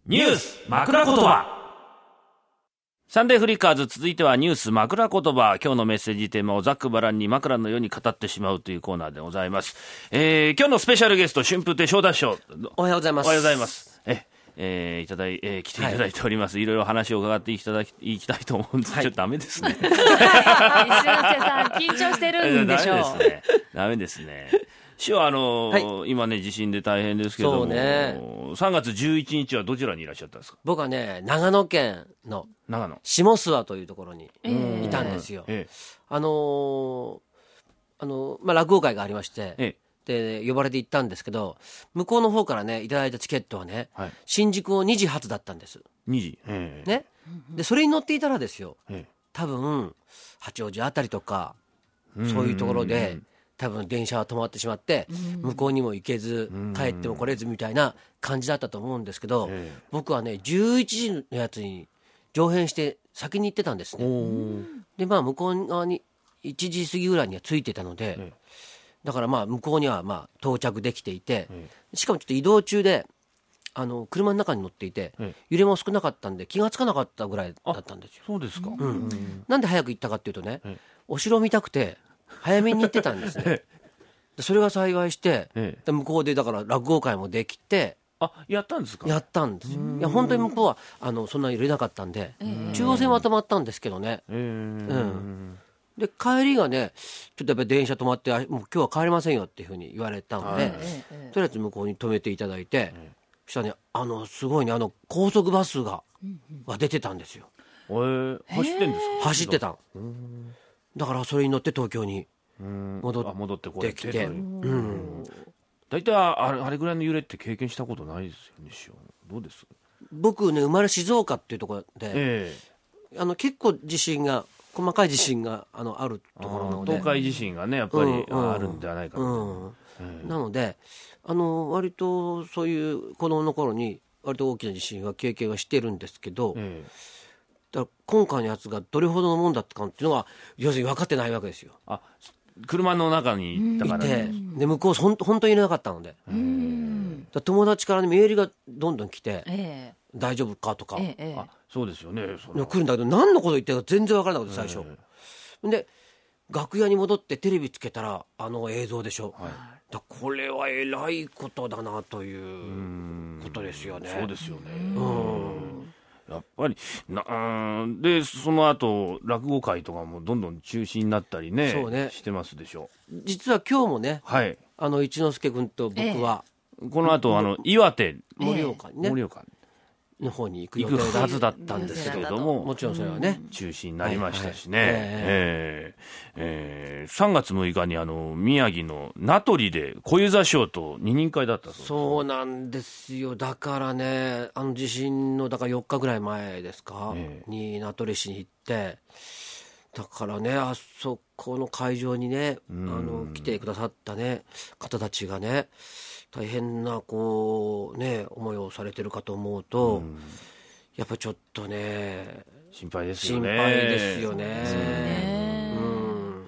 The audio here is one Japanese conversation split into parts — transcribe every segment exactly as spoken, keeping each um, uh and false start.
ニュース枕言葉。サンデーフリッカーズ、続いてはニュース枕言葉。今日のメッセージテーマをざっくばらんに枕のように語ってしまうというコーナーでございます。えー、今日のスペシャルゲスト、春風亭昇太師匠、 おはようございます。 おはようございます。ええー、いただい、えー、来ていただいております。はい、いろいろ話を伺っていただき、いきたいと思うんですけど、はい、ちょっとダメですね。 石瀬さん、緊張してるんでしょう。 ダメですね。ダメですね。師匠、あのーはい、今ね、地震で大変ですけども、そうね、さんがつじゅういちにちはどちらにいらっしゃったんですか？ 僕はね、長野県の長野下諏訪というところにいたんですよ。えー、あのー、あのー、まあ、落語会がありまして、えー、で呼ばれて行ったんですけど、向こうの方からねいただいたチケットはね、はい、新宿をにじ発だったんです。 にじ、えー、 ね、でそれに乗っていたらですよ、えー、多分八王子あたりとかそういうところで多分電車は止まってしまって、向こうにも行けず帰っても来れずみたいな感じだったと思うんですけど、えー、僕はねじゅういちじのやつに上辺して先に行ってたんですね。でまあ向こう側にいちじ過ぎぐらいには着いてたので、えー、だからまあ向こうにはまあ到着できていて、えー、しかもちょっと移動中であの車の中に乗っていて、えー、揺れも少なかったんで気がつかなかったぐらいだったんですよ。 そうですか、 うん、なんで早く行ったかっていうとね、えー、お城を見たくて早めに行ってたんですね。でそれが幸いして、ええ、で向こうでだから落語会もできて、 あ、やったんですか？ やったんですよ。いや本当に向こうはあのそんなに揺れなかったんで、中央線は止まったんですけどね、うん、で帰りがねちょっとやっぱり電車止まってもう今日は帰れませんよっていうふうに言われたので、はい、とりあえず向こうに止めていただいて、そしたらねあのすごいねあの高速バスが、が出てたんですよ。 えー、走ってんですか？ 走ってた。だからそれに乗って東京に戻ってきて、 大体あれ、あれぐらいの揺れって経験したことないですよね、師匠。どうです？ 僕ね生まれ静岡っていうところで、えー、あの結構地震が細かい地震があのあるところなので、 東海地震がねやっぱり、うん、あるんではないかと、うんえー、なのであの割とそういう子供の頃に割と大きな地震は経験はしてるんですけど、えーだから今回のやつがどれほどのもんだったかっていうのは要するに分かってないわけですよ。 あ、車の中にだから、ね、 いてで向こうほん本当にいなかったので、うんだ友達から、ね、メールがどんどん来て、えー、大丈夫かとか、えー、あそうですよねそ来るんだけど何のこと言ってるか全然分からなくて最初、えー、で楽屋に戻ってテレビつけたらあの映像でしょ、はい、だこれはえらいことだなということですよね。 そうですよね。うんやっぱりなでその後落語会とかもどんどん中止になったり ね, そうねしてますでしょう。実は今日もね、はい、あの一之輔君と僕は、 ええ、この後あの岩手盛岡にね、 盛岡の方に行く予定行くはずだったんですけれども、 もちろんそれはね中止になりましたしね、はいはいえーえーえー、さんがつむいかにあの宮城の名取で小遊三師匠と二人会だったそうです。 そうなんですよ。だからねあの地震のだからよっかぐらい前ですか、えー、に名取市に行って、だからねあそこの会場にねあの来てくださったね方たちがね大変なこうね思いをされてるかと思うと、うん、やっぱちょっとね心配ですよね。 心配ですよね。うん、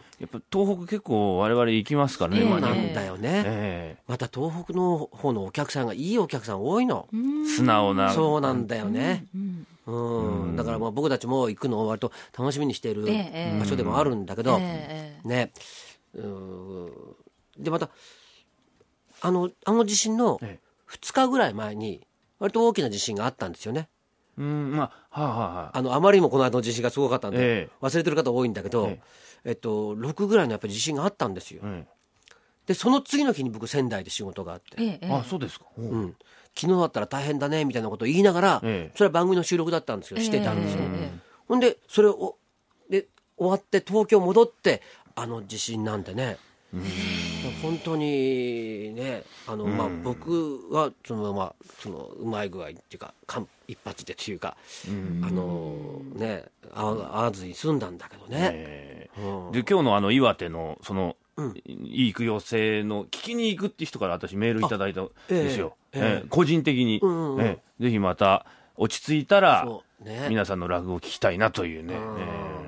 やっぱ東北結構我々行きますからね。 そうなんだよね、えー、また東北の方のお客さんがいいお客さん多いの。 素直な。 そうなんだよね、うんうんうん、だからまあ僕たちも行くのを割と楽しみにしている場所でもあるんだけど、えー、ねうんでまたあの、あの地震のふつかぐらい前に割と大きな地震があったんですよね。 うんまあはあはあ、 あのあまりにもこの間の地震がすごかったんで、えー、忘れてる方多いんだけど、えーえっと、ろくぐらいのやっぱり地震があったんですよ、えー、でその次の日に僕仙台で仕事があって、 えー、あそうですか、 うん、昨日だったら大変だねみたいなことを言いながら、えー、それは番組の収録だったんですけどしてたんですよ、えー、ほんでそれをで終わって東京戻ってあの地震なんでね、うん本当にねあの、まあ、僕はその、まあ、そのうまい具合っていうか一発でというかあのね会わずに済んだんだけどね、 えーうん、で今日のあの岩手のその、うん、いい行くせの聞きに行くって人から私メールいただいたんですよ、えーえーえー、個人的に、うんうんえー、ぜひまた落ち着いたら、ね、皆さんの落語を聞きたいなというね、えー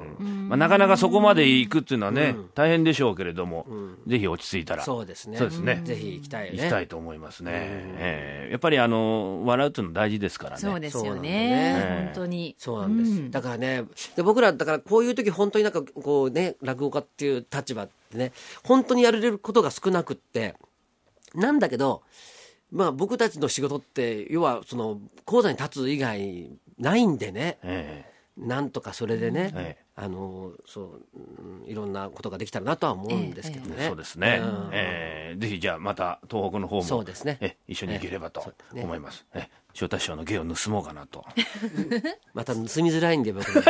まあ、なかなかそこまで行くっていうのはね、うん、大変でしょうけれども、うん、ぜひ落ち着いたらそうですね、 そうですね、 ぜひ行きたいよね、 行きたいと思いますね、うんえー、やっぱりあの笑うっていうの大事ですからね。 そうですよね、えー、本当にそうなんです、うん、だからねで僕らだからこういう時本当になんかこうね落語家っていう立場ってね本当にやれることが少なくってなんだけどまあ僕たちの仕事って要はその講座に立つ以外ないんでね、えー、なんとかそれでね、えー、あのそう、うん、いろんなことができたらなとは思うんですけどね、えー、 そうですね、うんえー、ぜひじゃあまた東北の方もそうです、ね、え一緒に行ければと思います、えー、ね、え昇太師匠の芸を盗もうかなとまた盗みづらいんで僕も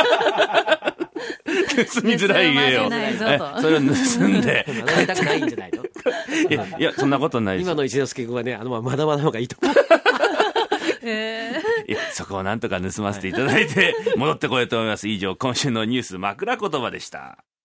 盗みづらい芸をそれを盗んで学びたくないんじゃないのいや、いやそんなことないです。 今の一之輔君はねあのまだまだの方がいいと思うえー、いやそこをなんとか盗ませていただいて戻ってこようと思います。以上今週のニュース枕言葉でした。